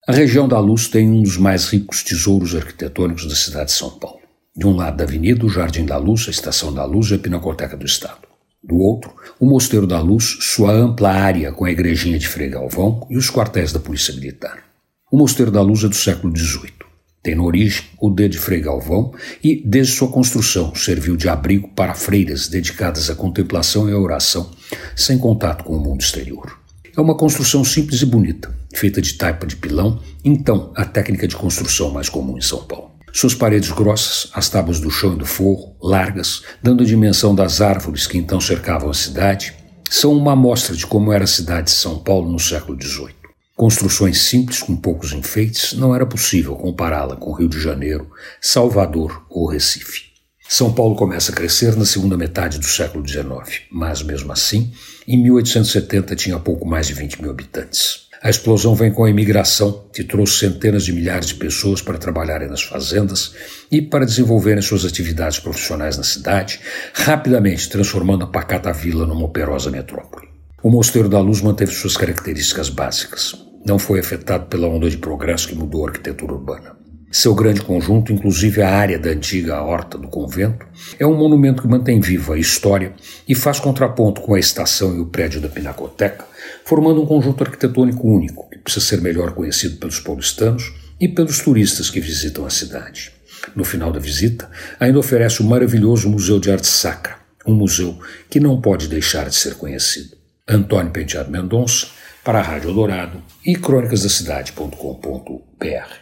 A região da Luz tem um dos mais ricos tesouros arquitetônicos da cidade de São Paulo. De um lado da avenida, o Jardim da Luz, a Estação da Luz e a Pinacoteca do Estado. Do outro, o Mosteiro da Luz, sua ampla área com a igrejinha de Frei Galvão e os quartéis da Polícia Militar. O Mosteiro da Luz é do século XVIII. Tem na origem o D de Frei Galvão e, desde sua construção, serviu de abrigo para freiras dedicadas à contemplação e à oração, sem contato com o mundo exterior. É uma construção simples e bonita, feita de taipa de pilão, então a técnica de construção mais comum em São Paulo. Suas paredes grossas, as tábuas do chão e do forro, largas, dando a dimensão das árvores que então cercavam a cidade, são uma amostra de como era a cidade de São Paulo no século XVIII. Construções simples com poucos enfeites, não era possível compará-la com Rio de Janeiro, Salvador ou Recife. São Paulo começa a crescer na segunda metade do século XIX, mas mesmo assim, em 1870 tinha pouco mais de 20 mil habitantes. A explosão vem com a imigração, que trouxe centenas de milhares de pessoas para trabalharem nas fazendas e para desenvolverem suas atividades profissionais na cidade, rapidamente transformando a pacata vila numa operosa metrópole. O Mosteiro da Luz manteve suas características básicas. Não foi afetado pela onda de progresso que mudou a arquitetura urbana. Seu grande conjunto, inclusive a área da antiga horta do convento, é um monumento que mantém viva a história e faz contraponto com a estação e o prédio da Pinacoteca, formando um conjunto arquitetônico único, que precisa ser melhor conhecido pelos paulistanos e pelos turistas que visitam a cidade. No final da visita, ainda oferece o maravilhoso Museu de Arte Sacra, um museu que não pode deixar de ser conhecido. Antônio Penteado Mendonça, para a Rádio Eldorado e crônicasdacidade.com.br.